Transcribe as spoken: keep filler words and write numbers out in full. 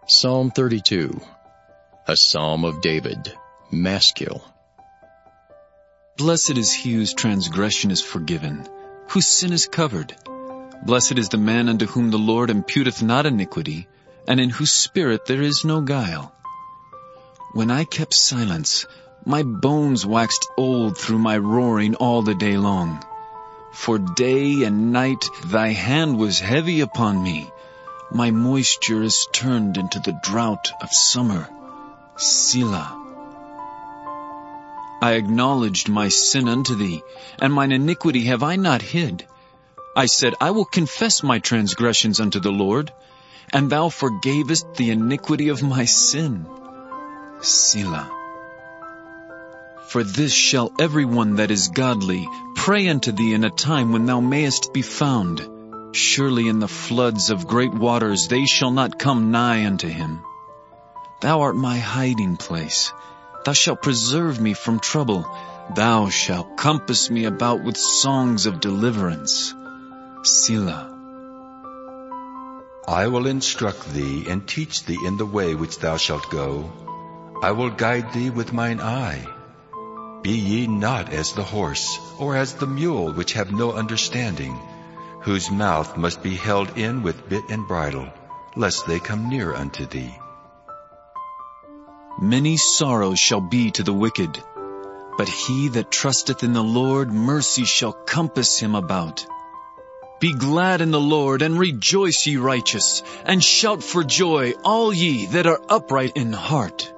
Psalm thirty-two, a psalm of David, Maskil. Blessed is he whose transgression is forgiven, whose sin is covered. Blessed is the man unto whom the Lord imputeth not iniquity, and in whose spirit there is no guile. When I kept silence, my bones waxed old through my roaring all the day long. For day and night thy hand was heavy upon me. My moisture is turned into the drought of summer. Selah. I acknowledged my sin unto thee, and mine iniquity have I not hid. I said, I will confess my transgressions unto the Lord, and thou forgavest the iniquity of my sin. Selah. For this shall every one that is godly pray unto thee in a time when thou mayest be found. Surely in the floods of great waters they shall not come nigh unto him. Thou art my hiding place. Thou shalt preserve me from trouble. Thou shalt compass me about with songs of deliverance. Selah. I will instruct thee and teach thee in the way which thou shalt go. I will guide thee with mine eye. Be ye not as the horse, or as the mule which have no understanding, whose mouth must be held in with bit and bridle, lest they come near unto thee. Many sorrows shall be to the wicked, but he that trusteth in the Lord, mercy shall compass him about. Be glad in the Lord, and rejoice, ye righteous, and shout for joy, all ye that are upright in heart.